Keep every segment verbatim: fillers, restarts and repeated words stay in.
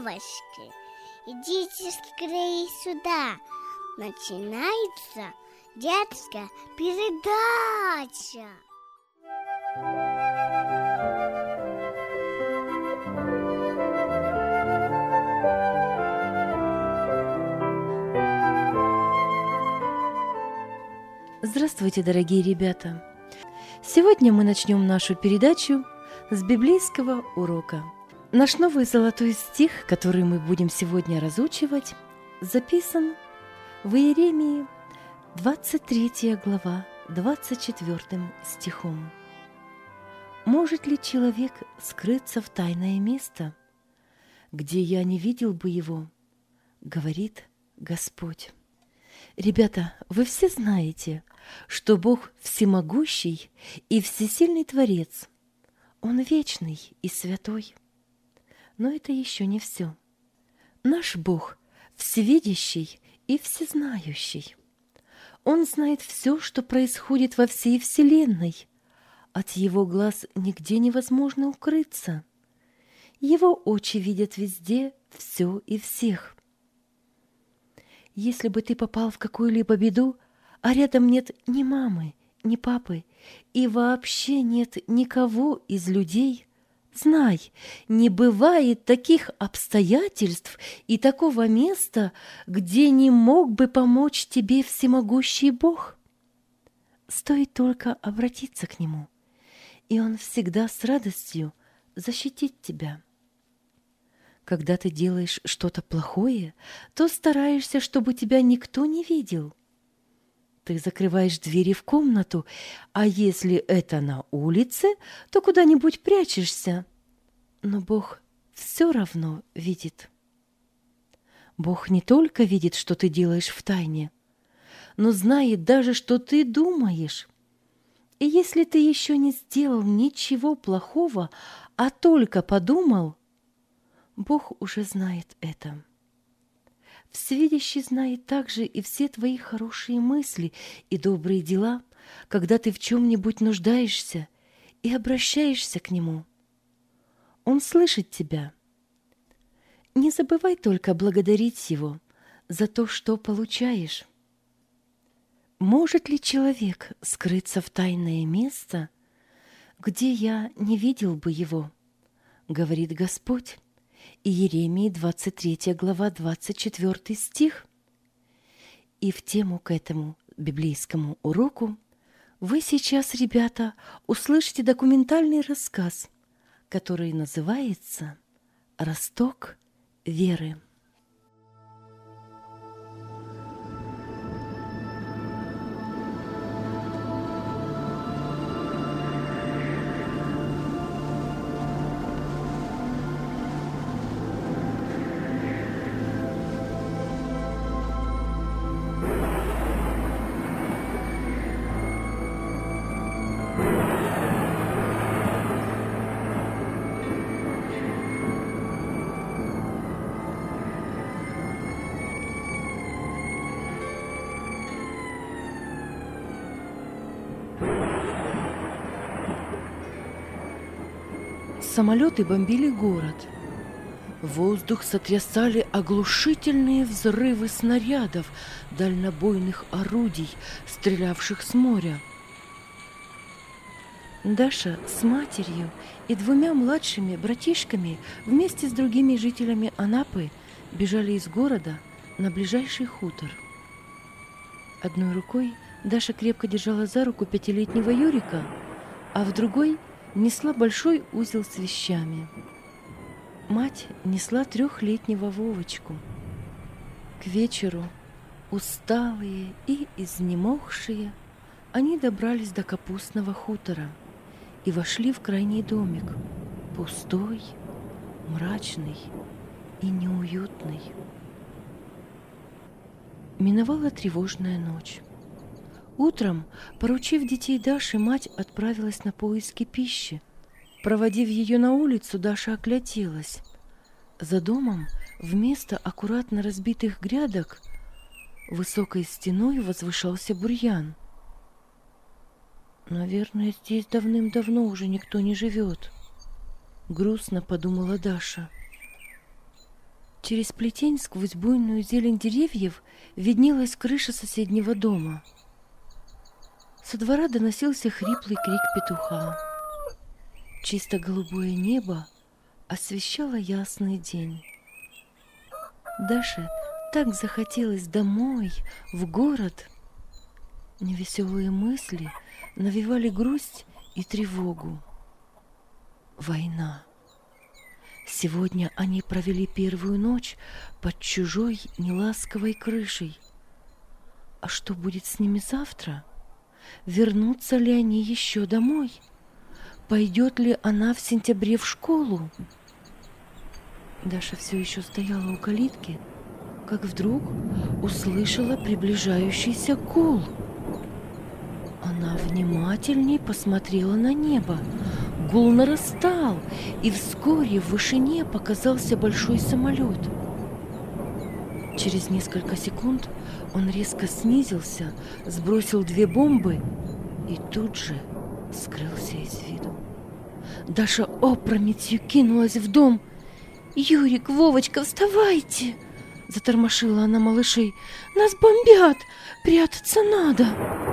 девочки, идите скорее сюда. Начинается детская передача. Здравствуйте, дорогие ребята! Сегодня мы начнем нашу передачу с библейского урока. Наш новый золотой стих, который мы будем сегодня разучивать, записан в Иеремии, двадцать третья глава, двадцать четвёртым стихом. «Может ли человек скрыться в тайное место, где я не видел бы его, говорит Господь». Ребята, вы все знаете, что Бог всемогущий и всесильный Творец. Он вечный и святой. Но это еще не все. Наш Бог всевидящий и всезнающий. Он знает все, что происходит во всей Вселенной. От Его глаз нигде невозможно укрыться. Его очи видят везде все и всех. Если бы ты попал в какую-либо беду, а рядом нет ни мамы, ни папы, и вообще нет никого из людей, знай, не бывает таких обстоятельств и такого места, где не мог бы помочь тебе всемогущий Бог. Стоит только обратиться к Нему, и Он всегда с радостью защитит тебя. Когда ты делаешь что-то плохое, то стараешься, чтобы тебя никто не видел. Ты закрываешь двери в комнату, а если это на улице, то куда-нибудь прячешься. Но Бог все равно видит. Бог не только видит, что ты делаешь в тайне, но знает даже, что ты думаешь. И если ты еще не сделал ничего плохого, а только подумал, Бог уже знает это. Всевидящий знает также и все твои хорошие мысли и добрые дела, когда ты в чем-нибудь нуждаешься и обращаешься к Нему. Он слышит тебя. Не забывай только благодарить Его за то, что получаешь. Может ли человек скрыться в тайное место, где я не видел бы его, говорит Господь? Иеремии, двадцать третья глава, двадцать четвёртый стих. И в тему к этому библейскому уроку вы сейчас, ребята, услышите документальный рассказ, который называется «Росток веры». Самолеты бомбили город. Воздух сотрясали оглушительные взрывы снарядов, дальнобойных орудий, стрелявших с моря. Даша с матерью и двумя младшими братишками вместе с другими жителями Анапы бежали из города на ближайший хутор. Одной рукой Даша крепко держала за руку пятилетнего Юрика, а в другой несла большой узел с вещами. Мать несла трехлетнего Вовочку. К вечеру, усталые и изнемогшие, они добрались до капустного хутора и вошли в крайний домик, пустой, мрачный и неуютный. Миновала тревожная ночь. Утром, поручив детей Даше, мать отправилась на поиски пищи. Проводив ее на улицу, Даша огляделась. За домом, вместо аккуратно разбитых грядок, высокой стеной возвышался бурьян. «Наверное, здесь давным-давно уже никто не живет», — грустно подумала Даша. Через плетень сквозь буйную зелень деревьев виднелась крыша соседнего дома. Со двора доносился хриплый крик петуха. Чисто голубое небо освещало ясный день. Даше так захотелось домой, в город. Невеселые мысли навевали грусть и тревогу. Война. Сегодня они провели первую ночь под чужой неласковой крышей. А что будет с ними завтра? Вернутся ли они еще домой? Пойдет ли она в сентябре в школу? Даша все еще стояла у калитки, как вдруг услышала приближающийся гул. Она внимательней посмотрела на небо. Гул нарастал, и вскоре в вышине показался большой самолет. Через несколько секунд он резко снизился, сбросил две бомбы и тут же скрылся из виду. Даша опрометью кинулась в дом. «Юрик, Вовочка, вставайте!» Затормошила она малышей. «Нас бомбят! Прятаться надо!»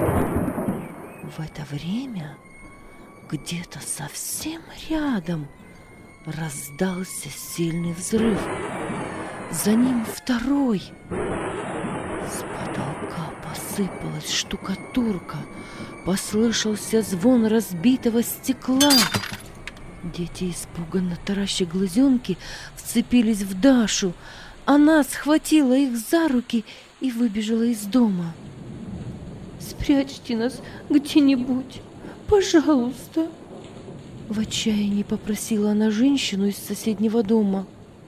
В это время где-то совсем рядом раздался сильный взрыв. За ним второй. С потолка посыпалась штукатурка. Послышался звон разбитого стекла. Дети, испуганно тараща глазенки, вцепились в Дашу. Она схватила их за руки и выбежала из дома. «Спрячьте нас где-нибудь, пожалуйста!» В отчаянии попросила она женщину из соседнего дома.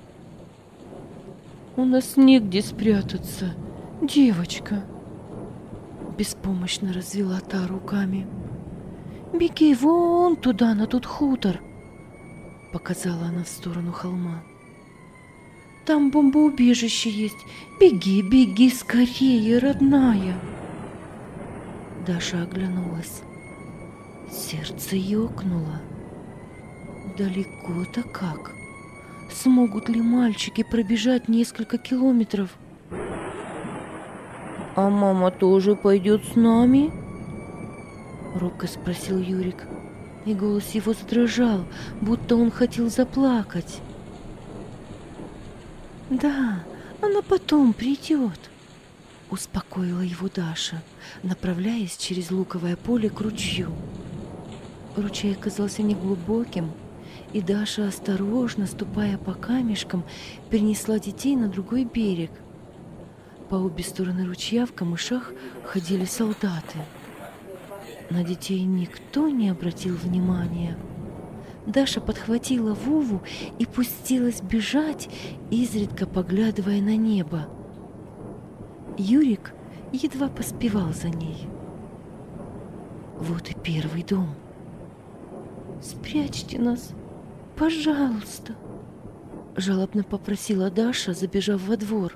«У нас негде спрятаться, девочка!» Беспомощно развела та руками. «Беги вон туда, на тот хутор!» Показала она в сторону холма. «Там бомбоубежище есть. Беги, беги скорее, родная!» Даша оглянулась. Сердце ёкнуло. Далеко-то как? Смогут ли мальчики пробежать несколько километров? «А мама тоже пойдет с нами?» Робко спросил Юрик, и голос его задрожал, будто он хотел заплакать. «Да, она потом придет», — успокоила его Даша, направляясь через луковое поле к ручью. Ручей оказался неглубоким, и Даша, осторожно ступая по камешкам, перенесла детей на другой берег. По обе стороны ручья в камышах ходили солдаты. На детей никто не обратил внимания. Даша подхватила Вову и пустилась бежать, изредка поглядывая на небо. Юрик едва поспевал за ней. Вот и первый дом. «Спрячьте нас, пожалуйста!» жалобно попросила Даша, забежав во двор.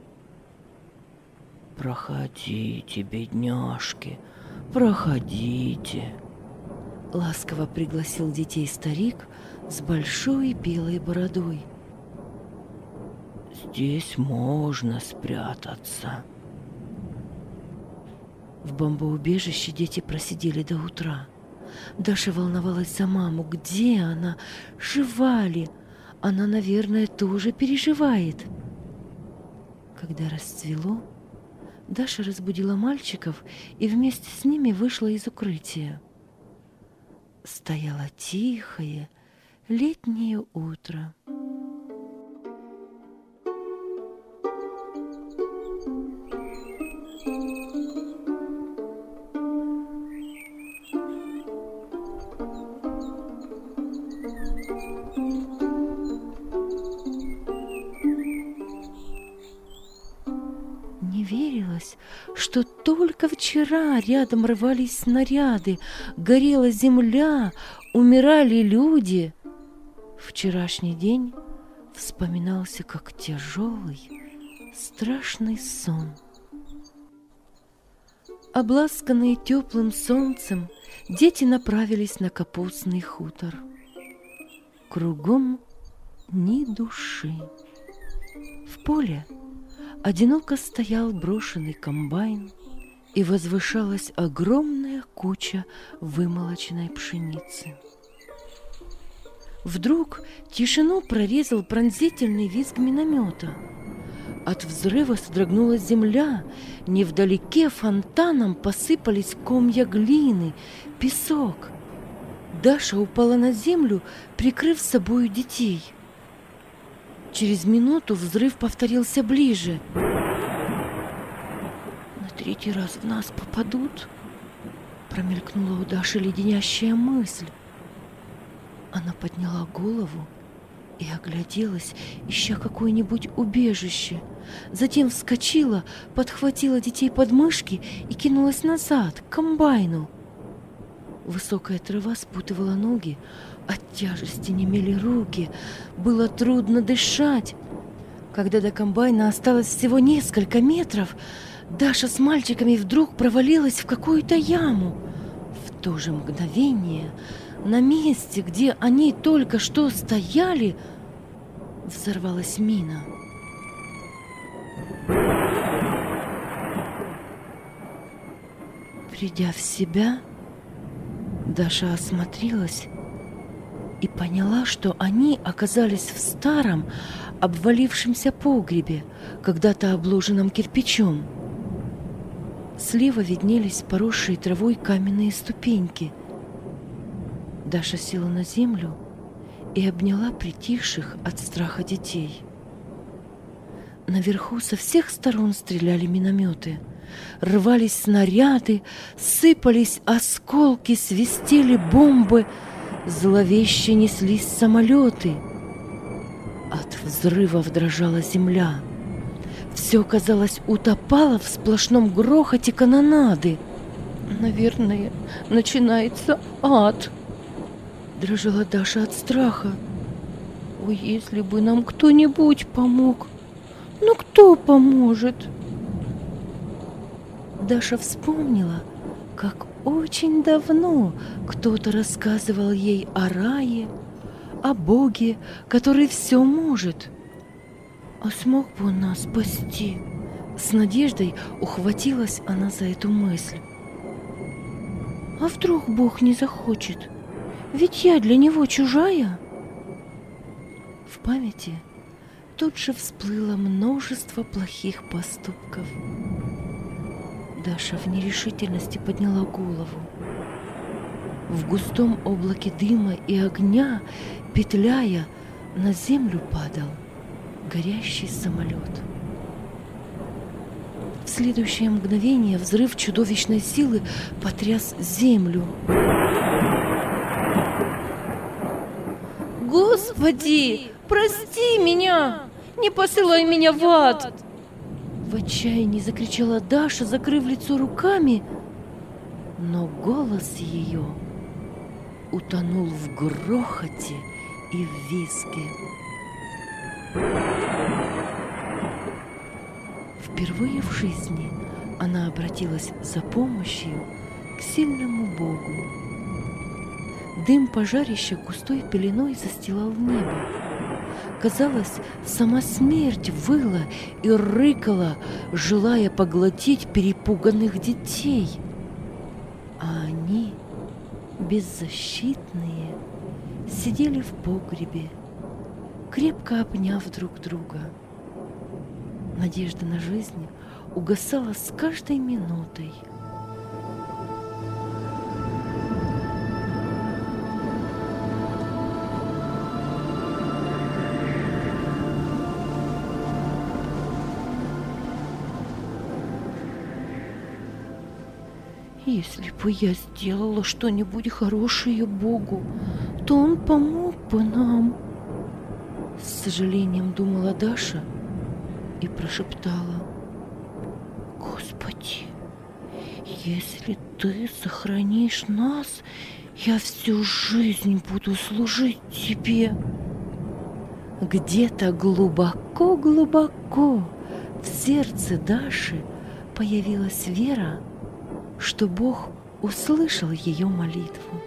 «Проходите, бедняжки, проходите!» Ласково пригласил детей старик с большой белой бородой. «Здесь можно спрятаться». В бомбоубежище дети просидели до утра. Даша волновалась за маму. Где она? Жива ли? Она, наверное, тоже переживает. Когда расцвело, Даша разбудила мальчиков и вместе с ними вышла из укрытия. Стояло тихое летнее утро. Не верилось, что только вчера рядом рвались снаряды, горела земля, умирали люди. Вчерашний день вспоминался как тяжелый, страшный сон. Обласканные теплым солнцем, дети направились на капустный хутор. Кругом ни души. поле одиноко стоял брошенный комбайн, и возвышалась огромная куча вымолоченной пшеницы. Вдруг тишину прорезал пронзительный визг миномета. От взрыва содрогнулась земля, невдалеке фонтаном посыпались комья глины, песок. Даша упала на землю, прикрыв собою детей. Через минуту взрыв повторился ближе. «На третий раз в нас попадут?» Промелькнула у Даши леденящая мысль. Она подняла голову и огляделась, ища какое-нибудь убежище. Затем вскочила, подхватила детей под мышки и кинулась назад, к комбайну. Высокая трава спутывала ноги, от тяжести немели руки, было трудно дышать. Когда до комбайна осталось всего несколько метров, Даша с мальчиками вдруг провалилась в какую-то яму. В то же мгновение на месте, где они только что стояли, взорвалась мина. Придя в себя, Даша осмотрелась и поняла, что они оказались в старом, обвалившемся погребе, когда-то обложенном кирпичом. Слева виднелись поросшие травой каменные ступеньки. Даша села на землю и обняла притихших от страха детей. Наверху со всех сторон стреляли минометы. Рвались снаряды, сыпались осколки, свистели бомбы, зловеще неслись самолеты. От взрывов дрожала земля. Все, казалось, утопало в сплошном грохоте канонады. «Наверное, начинается ад», — дрожала Даша от страха. «Ой, если бы нам кто-нибудь помог! Ну кто поможет?» Даша вспомнила, как очень давно кто-то рассказывал ей о рае, о Боге, который все может. А смог бы он нас спасти? С надеждой ухватилась она за эту мысль. А вдруг Бог не захочет? Ведь я для него чужая. В памяти тут же всплыло множество плохих поступков. Даша в нерешительности подняла голову. В густом облаке дыма и огня, петляя, на землю падал горящий самолет. В следующее мгновение взрыв чудовищной силы потряс землю. «Господи, прости меня! Не посылай меня в ад!» В отчаянии закричала Даша, закрыв лицо руками, но голос ее утонул в грохоте и в визге. Впервые в жизни она обратилась за помощью к сильному Богу. Дым пожарища густой пеленой застилал небо. Казалось, сама смерть выла и рыкала, желая поглотить перепуганных детей. А они, беззащитные, сидели в погребе, крепко обняв друг друга. Надежда на жизнь угасала с каждой минутой. Если бы я сделала что-нибудь хорошее Богу, то Он помог бы нам. С сожалением думала Даша и прошептала: Господи, если Ты сохранишь нас, я всю жизнь буду служить Тебе. Где-то глубоко-глубоко в сердце Даши появилась вера, что Бог услышал ее молитву.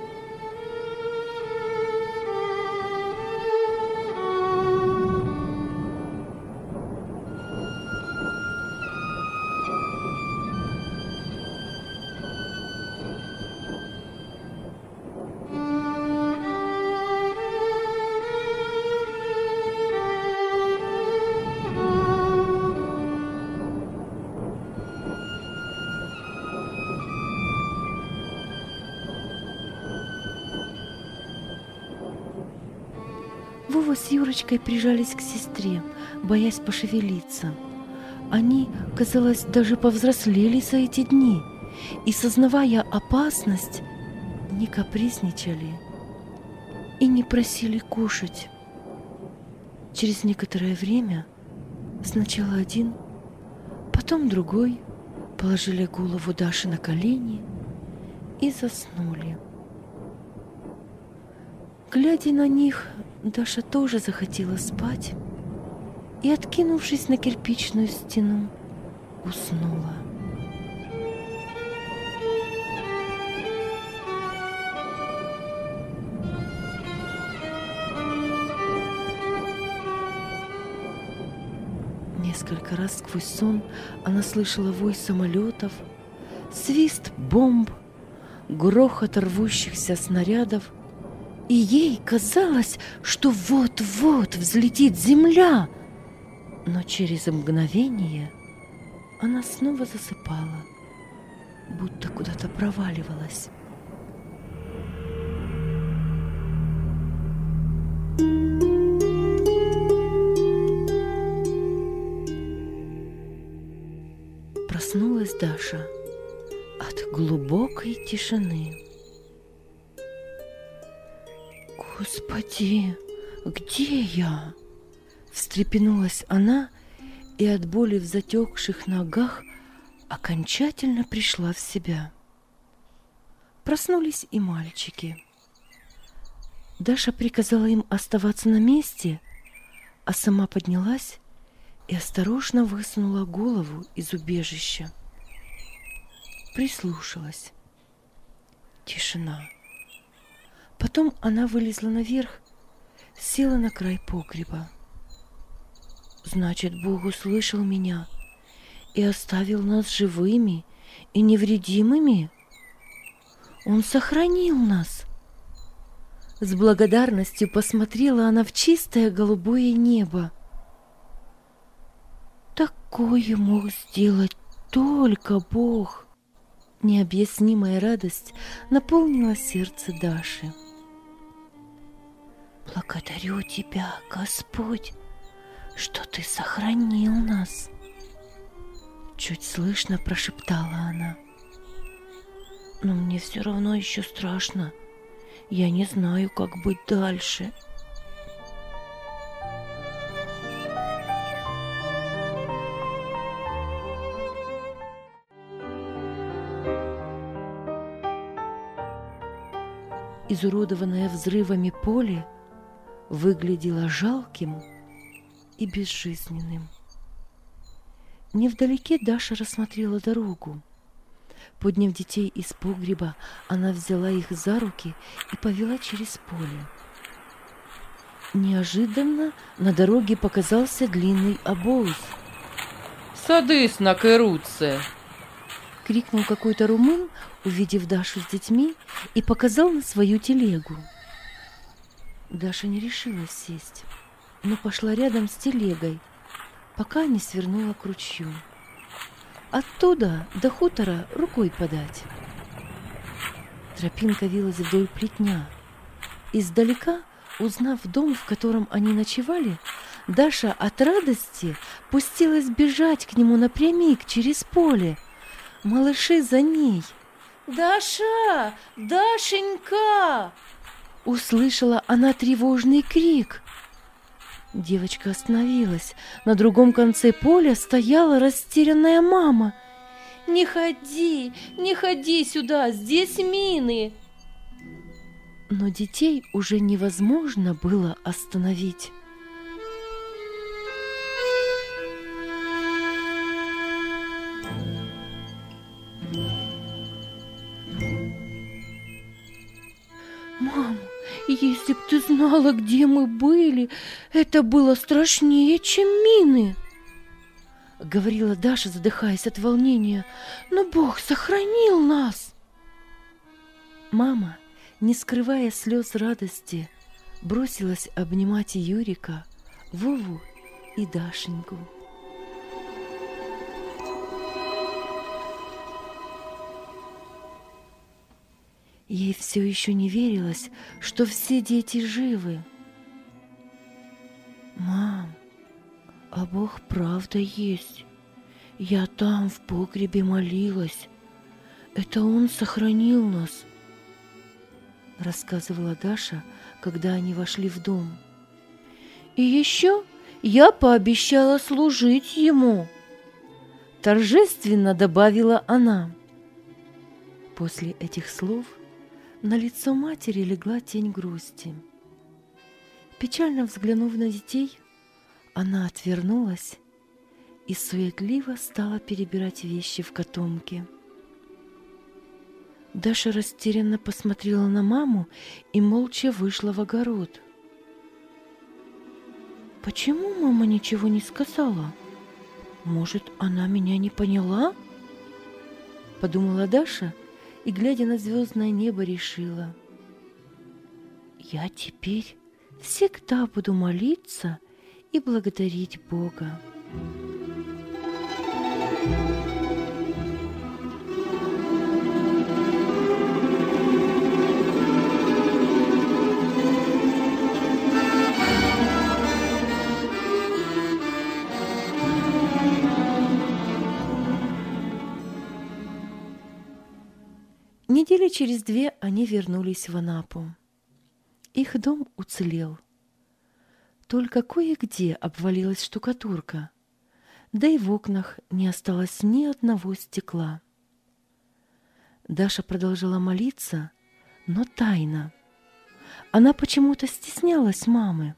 Вова с Юрочкой прижались к сестре, боясь пошевелиться. Они, казалось, даже повзрослели за эти дни и, сознавая опасность, не капризничали и не просили кушать. Через некоторое время сначала один, потом другой положили голову Даши на колени и заснули. Глядя на них, Даша тоже захотела спать и, откинувшись на кирпичную стену, уснула. Несколько раз сквозь сон она слышала вой самолетов, свист бомб, грохот рвущихся снарядов, и ей казалось, что вот-вот взлетит земля. Но через мгновение она снова засыпала, будто куда-то проваливалась. Проснулась Даша от глубокой тишины. «Господи, где я?» Встрепенулась она и от боли в затекших ногах окончательно пришла в себя. Проснулись и мальчики. Даша приказала им оставаться на месте, а сама поднялась и осторожно высунула голову из убежища. Прислушалась. Тишина. Потом она вылезла наверх, села на край погреба. Значит, Бог услышал меня и оставил нас живыми и невредимыми. Он сохранил нас. С благодарностью посмотрела она в чистое голубое небо. Такое мог сделать только Бог. Необъяснимая радость наполнила сердце Даши. «Благодарю Тебя, Господь, что Ты сохранил нас!» Чуть слышно прошептала она. «Но мне все равно еще страшно. Я не знаю, как быть дальше». Изуродованное взрывами поле выглядело жалким и безжизненным. Невдалеке Даша рассмотрела дорогу. Подняв детей из погреба, она взяла их за руки и повела через поле. Неожиданно на дороге показался длинный обоз. «Садись на керуце!» — крикнул какой-то румын, увидев Дашу с детьми, и показал на свою телегу. Даша не решилась сесть, но пошла рядом с телегой, пока не свернула к ручью. Оттуда до хутора рукой подать. Тропинка вилась вдоль плетня. Издалека, узнав дом, в котором они ночевали, Даша от радости пустилась бежать к нему напрямик через поле. Малыши за ней. «Даша! Дашенька!» Услышала она тревожный крик. Девочка остановилась. На другом конце поля стояла растерянная мама. «Не ходи, не ходи сюда, здесь мины!» Но детей уже невозможно было остановить. «Мама, если б ты знала, где мы были, это было страшнее, чем мины!» — говорила Даша, задыхаясь от волнения. «Но Бог сохранил нас!» Мама, не скрывая слез радости, бросилась обнимать Юрика, Вову и Дашеньку. Ей все еще не верилось, что все дети живы. Мам, а Бог правда есть. Я там в погребе молилась. Это Он сохранил нас, рассказывала Даша, когда они вошли в дом. И еще я пообещала служить Ему, торжественно добавила она. После этих слов на лицо матери легла тень грусти. Печально взглянув на детей, она отвернулась и суетливо стала перебирать вещи в котомке. Даша растерянно посмотрела на маму и молча вышла в огород. «Почему мама ничего не сказала? Может, она меня не поняла?» Подумала Даша и, глядя на звездное небо, решила: «Я теперь всегда буду молиться и благодарить Бога». Недели через две они вернулись в Анапу. Их дом уцелел. Только кое-где обвалилась штукатурка, да и в окнах не осталось ни одного стекла. Даша продолжала молиться, но тайно. Она почему-то стеснялась мамы.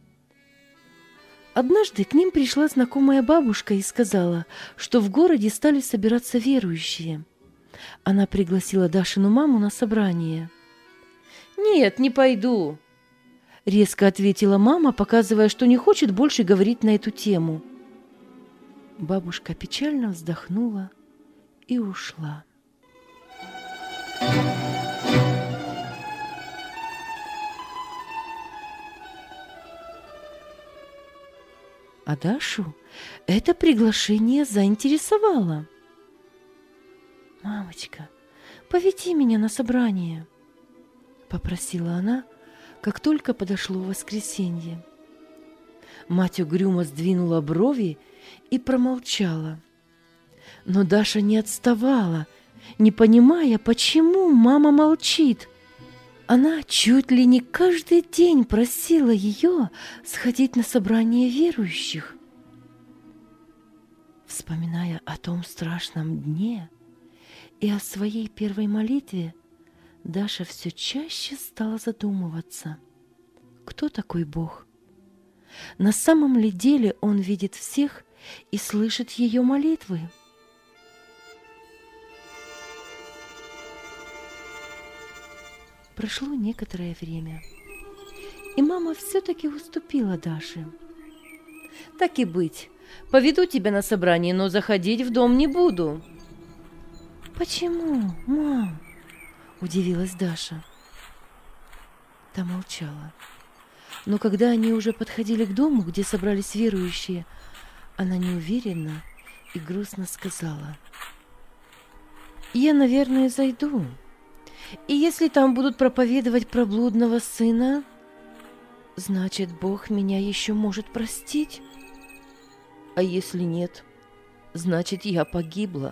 Однажды к ним пришла знакомая бабушка и сказала, что в городе стали собираться верующие. Она пригласила Дашину маму на собрание. «Нет, не пойду», — резко ответила мама, показывая, что не хочет больше говорить на эту тему. Бабушка печально вздохнула и ушла. А Дашу это приглашение заинтересовало. «Мамочка, поведи меня на собрание», — попросила она, как только подошло воскресенье. Мать угрюмо сдвинула брови и промолчала. Но Даша не отставала, не понимая, почему мама молчит. Она чуть ли не каждый день просила ее сходить на собрание верующих. Вспоминая о том страшном дне и о своей первой молитве, Даша все чаще стала задумываться, кто такой Бог? На самом ли деле Он видит всех и слышит ее молитвы? Прошло некоторое время, и мама все-таки уступила Даше. «Так и быть, поведу тебя на собрание, но заходить в дом не буду». «Почему, мам?» – удивилась Даша. Та молчала. Но когда они уже подходили к дому, где собрались верующие, она неуверенно и грустно сказала: «Я, наверное, зайду. И если там будут проповедовать про блудного сына, значит, Бог меня еще может простить. А если нет, значит, я погибла».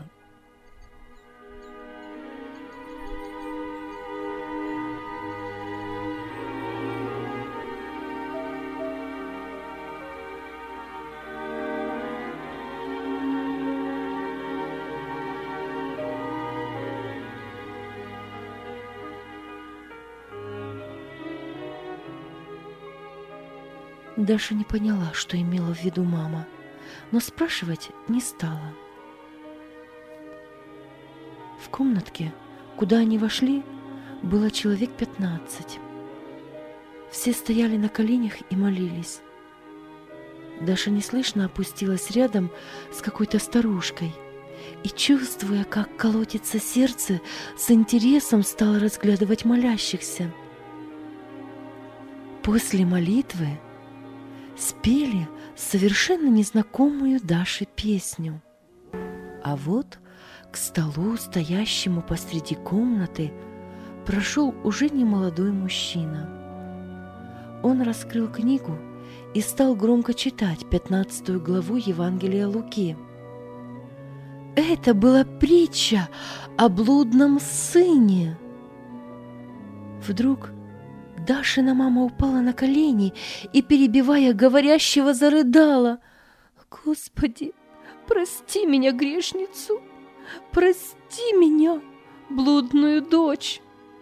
Даша не поняла, что имела в виду мама, но спрашивать не стала. В комнатке, куда они вошли, было человек пятнадцать. Все стояли на коленях и молились. Даша неслышно опустилась рядом с какой-то старушкой и, чувствуя, как колотится сердце, с интересом стала разглядывать молящихся. После молитвы спели совершенно незнакомую Даше песню. А вот к столу, стоящему посреди комнаты, прошел уже немолодой мужчина. Он раскрыл книгу и стал громко читать пятнадцатую главу Евангелия Луки. Это была притча о блудном сыне. Вдруг Дашина мама упала на колени и, перебивая говорящего, зарыдала: «Господи, прости меня, грешницу, прости меня, блудную дочь».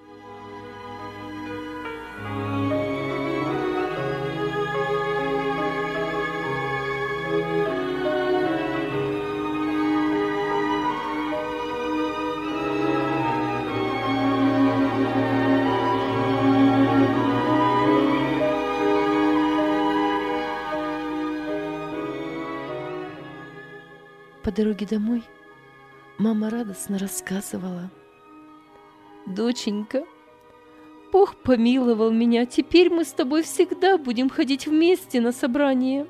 По дороге домой мама радостно рассказывала: «Доченька, Бог помиловал меня, теперь мы с тобой всегда будем ходить вместе на собрание».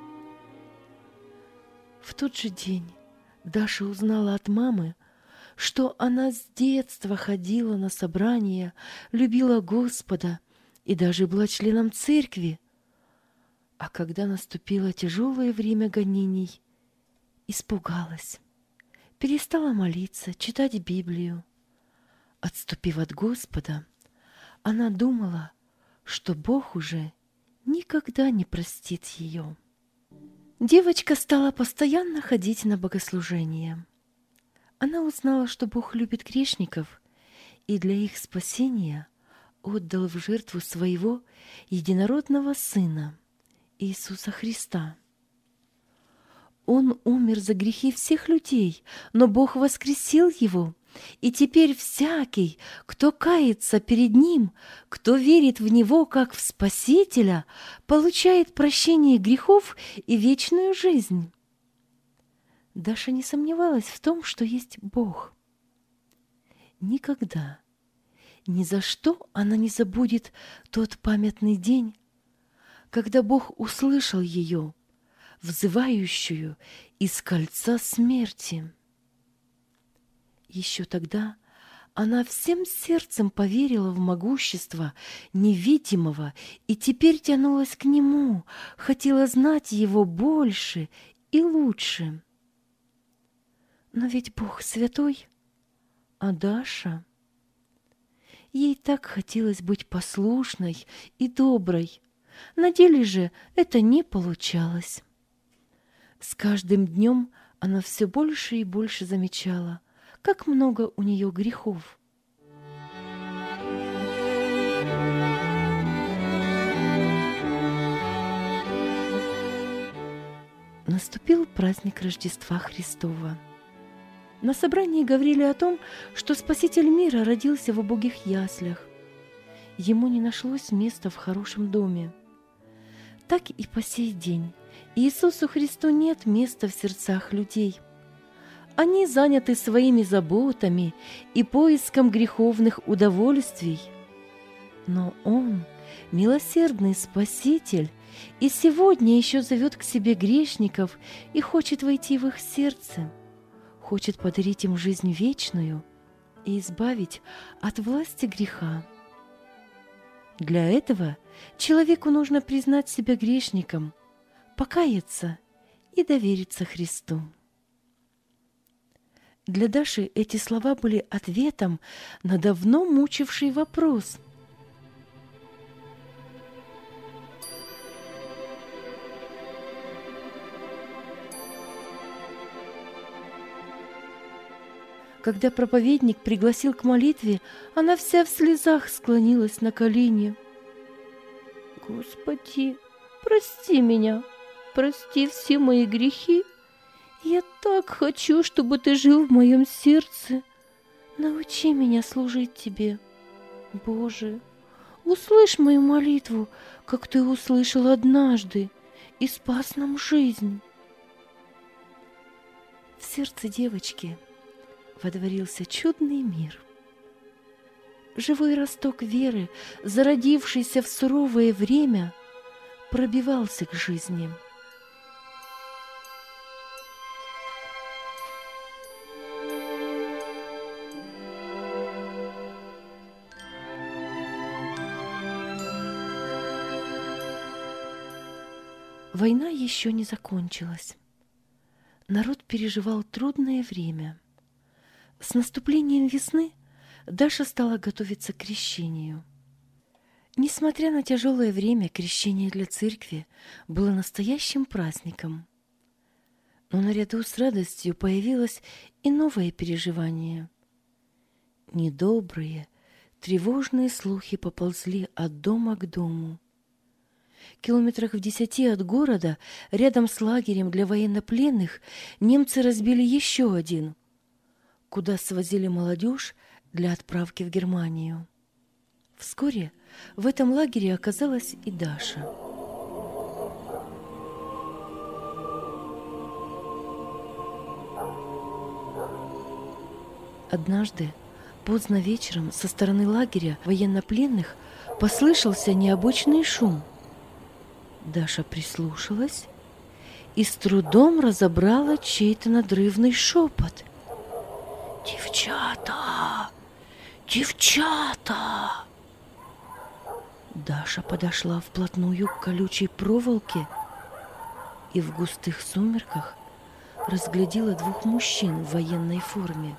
В тот же день Даша узнала от мамы, что она с детства ходила на собрания, любила Господа и даже была членом церкви. А когда наступило тяжелое время гонений, испугалась, перестала молиться, читать Библию. Отступив от Господа, она думала, что Бог уже никогда не простит ее. Девочка стала постоянно ходить на богослужения. Она узнала, что Бог любит грешников и для их спасения отдал в жертву своего единородного Сына, Иисуса Христа. Он умер за грехи всех людей, но Бог воскресил Его, и теперь всякий, кто кается перед Ним, кто верит в Него как в Спасителя, получает прощение грехов и вечную жизнь. Даша не сомневалась в том, что есть Бог. Никогда, ни за что она не забудет тот памятный день, когда Бог услышал ее, взывающую из кольца смерти. Еще тогда она всем сердцем поверила в могущество невидимого и теперь тянулась к Нему, хотела знать Его больше и лучше. Но ведь Бог святой, а Даша... Ей так хотелось быть послушной и доброй, на деле же это не получалось. С каждым днем она все больше и больше замечала, как много у нее грехов. Наступил праздник Рождества Христова. На собрании говорили о том, что Спаситель мира родился в убогих яслях. Ему не нашлось места в хорошем доме. Так и по сей день Иисусу Христу нет места в сердцах людей. Они заняты своими заботами и поиском греховных удовольствий. Но Он – милосердный Спаситель, и сегодня еще зовет к себе грешников и хочет войти в их сердце, хочет подарить им жизнь вечную и избавить от власти греха. Для этого человеку нужно признать себя грешником, покаяться и довериться Христу. Для Даши эти слова были ответом на давно мучивший вопрос. Когда проповедник пригласил к молитве, она вся в слезах склонилась на колени. «Господи, прости меня, прости все мои грехи. Я так хочу, чтобы Ты жил в моем сердце. Научи меня служить Тебе. Боже, услышь мою молитву, как Ты услышал однажды, и спас нам жизнь». В сердце девочки водворился чудный мир. Живой росток веры, зародившийся в суровое время, пробивался к жизни. Война еще не закончилась. Народ переживал трудное время. С наступлением весны Даша стала готовиться к крещению. Несмотря на тяжелое время, крещение для церкви было настоящим праздником. Но наряду с радостью появилось и новое переживание. Недобрые, тревожные слухи поползли от дома к дому. Километрах в десяти от города, рядом с лагерем для военнопленных, немцы разбили еще один, куда свозили молодежь для отправки в Германию. Вскоре в этом лагере оказалась и Даша. Однажды, поздно вечером, со стороны лагеря военнопленных послышался необычный шум. Даша прислушалась и с трудом разобрала чей-то надрывный шепот. «Девчата! Девчата!» Даша подошла вплотную к колючей проволоке и в густых сумерках разглядела двух мужчин в военной форме.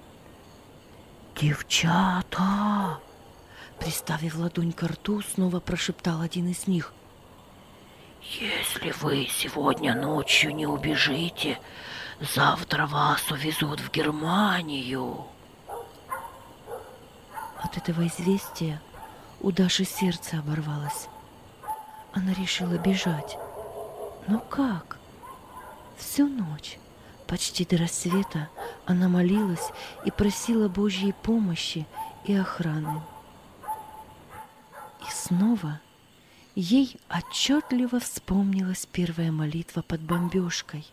«Девчата!» Приставив ладонь к рту, снова прошептал один из них. «Если вы сегодня ночью не убежите, завтра вас увезут в Германию». От этого известия у Даши сердце оборвалось. Она решила бежать. Но как? Всю ночь, почти до рассвета, она молилась и просила Божьей помощи и охраны. И снова ей отчетливо вспомнилась первая молитва под бомбежкой.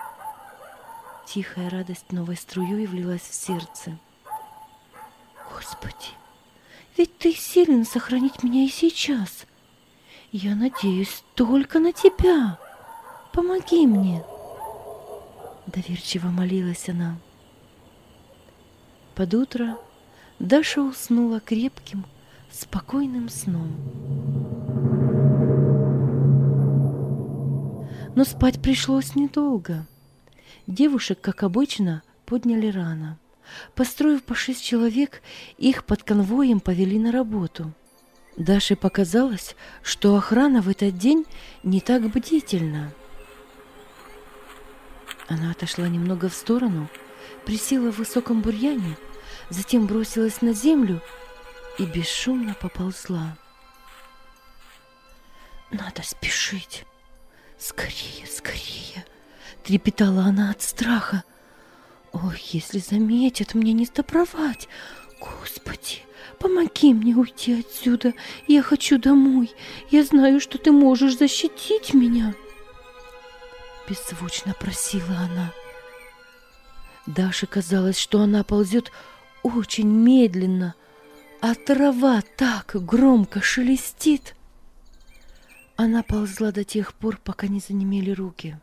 Тихая радость новой струей влилась в сердце. «Господи, ведь Ты силен сохранить меня и сейчас. Я надеюсь только на Тебя. Помоги мне!» Доверчиво молилась она. Под утро Даша уснула крепким, спокойным сном. Но спать пришлось недолго. Девушек, как обычно, подняли рано. Построив по шесть человек, их под конвоем повели на работу. Даше показалось, что охрана в этот день не так бдительна. Она отошла немного в сторону, присела в высоком бурьяне, затем бросилась на землю и бесшумно поползла. «Надо спешить! Скорее, скорее!» — трепетала она от страха. «Ой, если заметят, мне не сдобровать! Господи, помоги мне уйти отсюда! Я хочу домой! Я знаю, что Ты можешь защитить меня!» Беззвучно просила она. Даше казалось, что она ползет очень медленно, а трава так громко шелестит. Она ползла до тех пор, пока не занемели руки.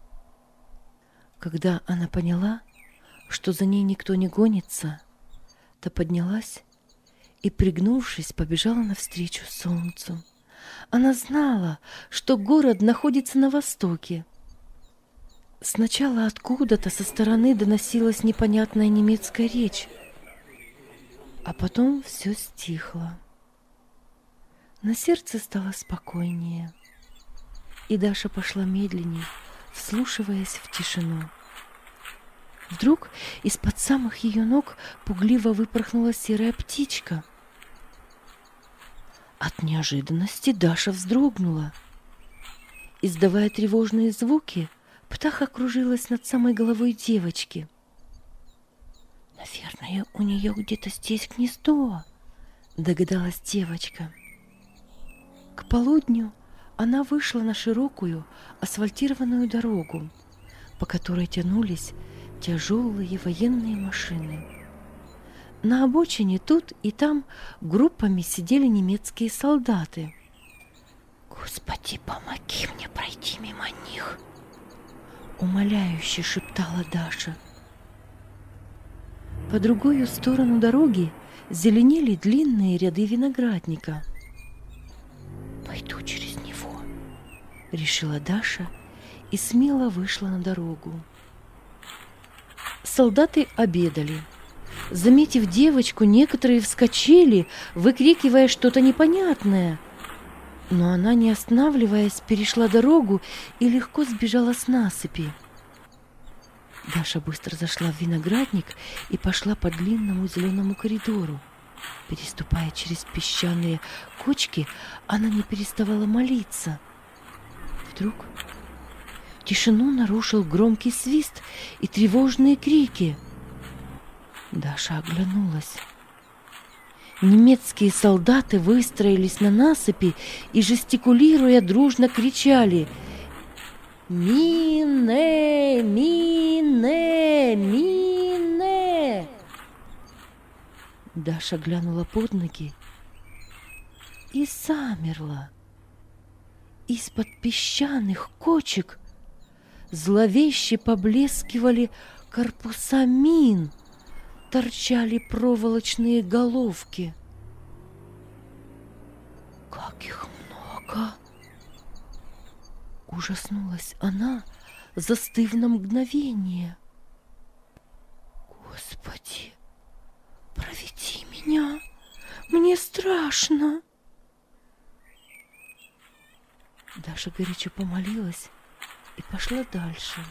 Когда она поняла, что за ней никто не гонится, то поднялась и, пригнувшись, побежала навстречу солнцу. Она знала, что город находится на востоке. Сначала откуда-то со стороны доносилась непонятная немецкая речь, а потом все стихло. На сердце стало спокойнее, и Даша пошла медленнее, вслушиваясь в тишину. Вдруг из-под самых ее ног пугливо выпорхнула серая птичка. От неожиданности Даша вздрогнула. Издавая тревожные звуки, птаха кружилась над самой головой девочки. «Наверное, у нее где-то здесь гнездо», — догадалась девочка. К полудню она вышла на широкую асфальтированную дорогу, по которой тянулись тяжелые военные машины. На обочине тут и там группами сидели немецкие солдаты. «Господи, помоги мне пройти мимо них!» — умоляюще шептала Даша. По другую сторону дороги зеленели длинные ряды виноградника. «Пойду через него», решила Даша и смело вышла на дорогу. Солдаты обедали. Заметив девочку, некоторые вскочили, выкрикивая что-то непонятное. Но она, не останавливаясь, перешла дорогу и легко сбежала с насыпи. Даша быстро зашла в виноградник и пошла по длинному зеленому коридору. Переступая через песчаные кочки, она не переставала молиться. Вдруг тишину нарушил громкий свист и тревожные крики. Даша оглянулась. Немецкие солдаты выстроились на насыпи и, жестикулируя, дружно кричали: «Мине! Мине! Мине!» Даша глянула под ноги и замерла. Из-под песчаных кочек зловеще поблескивали корпуса мин, торчали проволочные головки. «Как их много!» Ужаснулась она, застыв на мгновение. «Господи, проведи меня! Мне страшно!» Даша горячо помолилась и пошла дальше.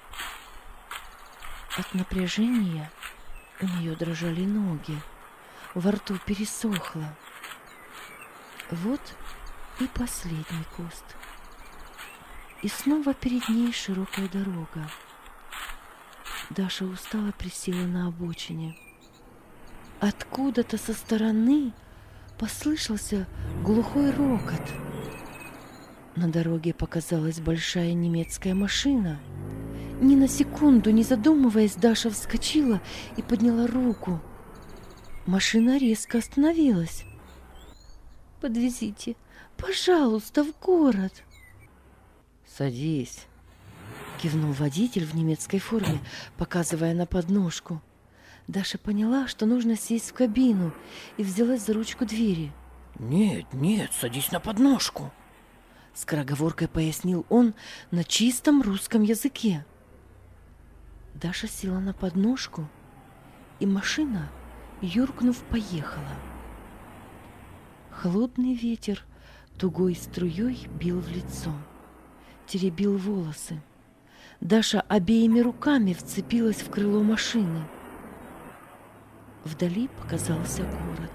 От напряжения у нее дрожали ноги, во рту пересохло. Вот и последний куст. И снова перед ней широкая дорога. Даша устало присела на обочине. Откуда-то со стороны послышался глухой рокот. На дороге показалась большая немецкая машина. Ни на секунду не задумываясь, Даша вскочила и подняла руку. Машина резко остановилась. «Подвезите, пожалуйста, в город!» «Садись!» — кивнул водитель в немецкой форме, показывая на подножку. Даша поняла, что нужно сесть в кабину, и взялась за ручку двери. «Нет, нет, садись на подножку!» — скороговоркой пояснил он на чистом русском языке. Даша села на подножку, и машина, юркнув, поехала. Холодный ветер тугой струей бил в лицо, теребил волосы. Даша обеими руками вцепилась в крыло машины. Вдали показался город.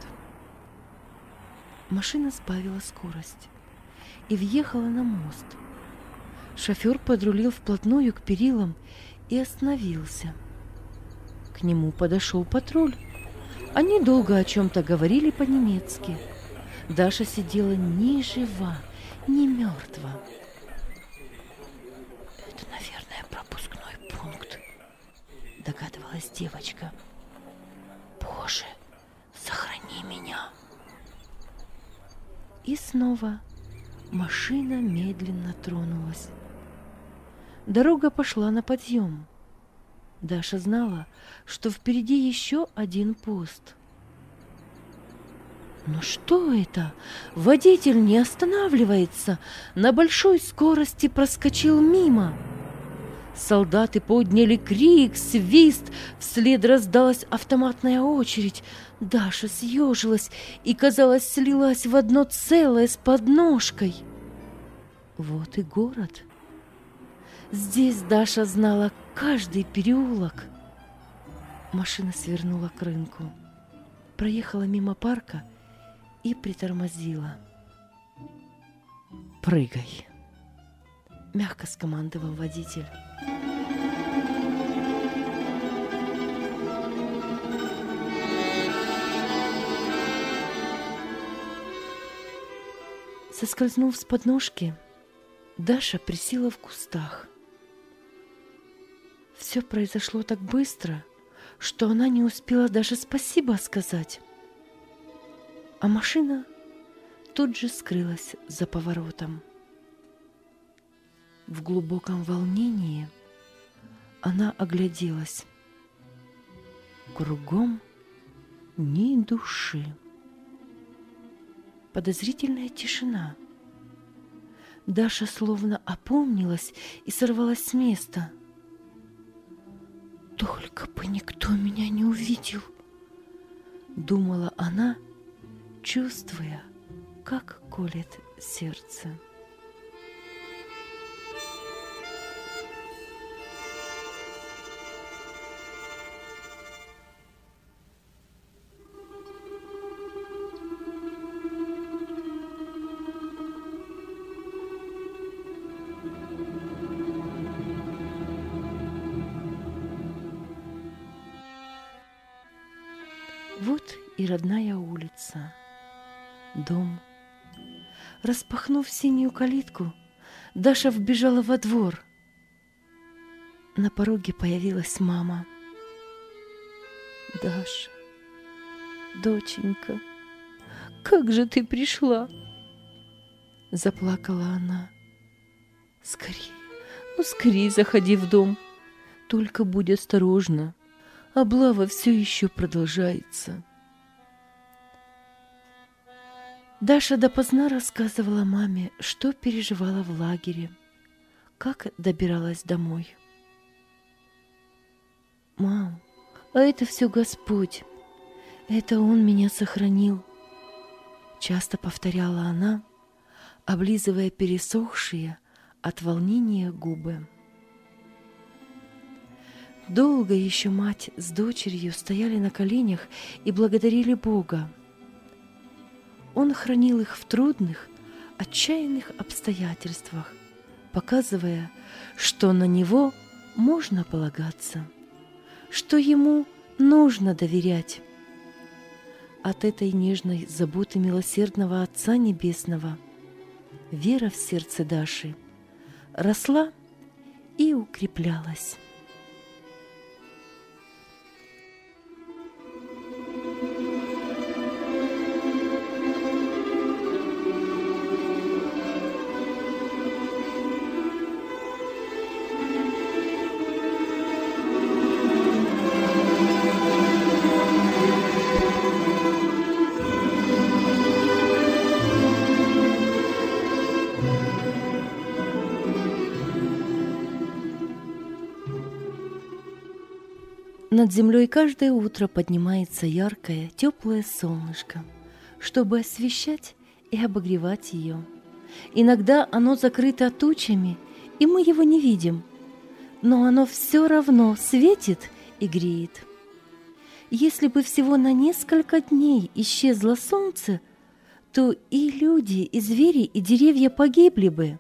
Машина сбавила скорость и въехала на мост. Шофер подрулил вплотную к перилам и остановился. К нему подошел патруль. Они долго о чем-то говорили по-немецки. Даша сидела ни жива, ни мертва. «Это, наверное, пропускной пункт», — догадывалась девочка. «Боже, сохрани меня!» И снова машина медленно тронулась. Дорога пошла на подъем. Даша знала, что впереди еще один пост. Но что это? Водитель не останавливается, на большой скорости проскочил мимо. Солдаты подняли крик, свист, вслед раздалась автоматная очередь. Даша съежилась и, казалось, слилась в одно целое с подножкой. Вот и город. Здесь Даша знала каждый переулок. Машина свернула к рынку, проехала мимо парка и притормозила. «Прыгай!» — мягко скомандовал водитель. Соскользнув с подножки, Даша присела в кустах. Все произошло так быстро, что она не успела даже спасибо сказать. А машина тут же скрылась за поворотом. В глубоком волнении она огляделась. Кругом ни души. Подозрительная тишина. Даша словно опомнилась и сорвалась с места. «Только бы никто меня не увидел!» — думала она, чувствуя, как колет сердце. Вот и родная улица, дом. Распахнув синюю калитку, Даша вбежала во двор. На пороге появилась мама. «Даша, доченька, как же ты пришла?» Заплакала она. «Скорей, ну скорей заходи в дом. Только будь осторожна. Облава все еще продолжается». Даша допоздна рассказывала маме, что переживала в лагере, как добиралась домой. «Мам, а это все Господь. Это Он меня сохранил», — часто повторяла она, облизывая пересохшие от волнения губы. Долго еще мать с дочерью стояли на коленях и благодарили Бога. Он хранил их в трудных, отчаянных обстоятельствах, показывая, что на Него можно полагаться, что Ему нужно доверять. От этой нежной заботы милосердного Отца Небесного вера в сердце Даши росла и укреплялась. Над землей каждое утро поднимается яркое, теплое солнышко, чтобы освещать и обогревать ее. Иногда оно закрыто тучами, и мы его не видим, но оно все равно светит и греет. Если бы всего на несколько дней исчезло солнце, то и люди, и звери, и деревья погибли бы.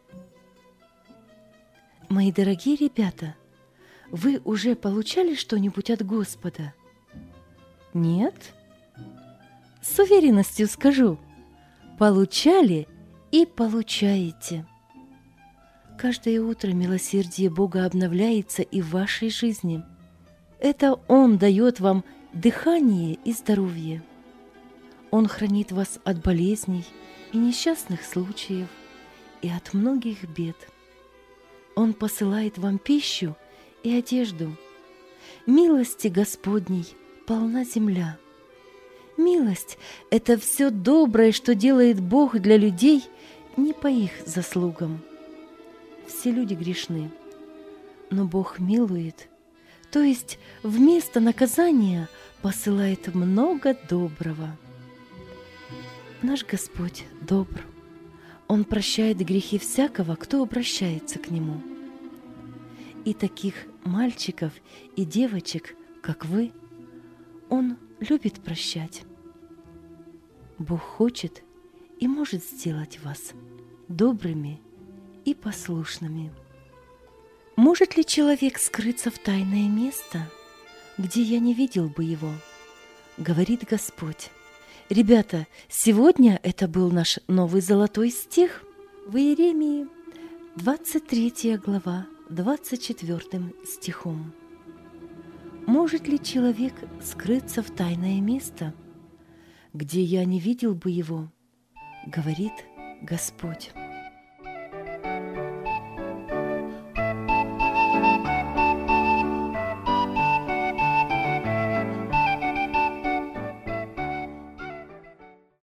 Мои дорогие ребята, вы уже получали что-нибудь от Господа? Нет? С уверенностью скажу, получали и получаете. Каждое утро милосердие Бога обновляется и в вашей жизни. Это Он дает вам дыхание и здоровье. Он хранит вас от болезней и несчастных случаев и от многих бед. Он посылает вам пищу и одежду. Милости Господней полна земля. Милость — это все доброе, что делает Бог для людей не по их заслугам. Все люди грешны, но Бог милует, то есть вместо наказания посылает много доброго. Наш Господь добр. Он прощает грехи всякого, кто обращается к Нему. И таких мальчиков и девочек, как вы, Он любит прощать. Бог хочет и может сделать вас добрыми и послушными. Может ли человек скрыться в тайное место, где я не видел бы его? Говорит Господь. Ребята, сегодня это был наш новый золотой стих в Иеремии, двадцать третья глава, двадцать четвёртым стихом. Может ли человек скрыться в тайное место, где я не видел бы его? Говорит Господь.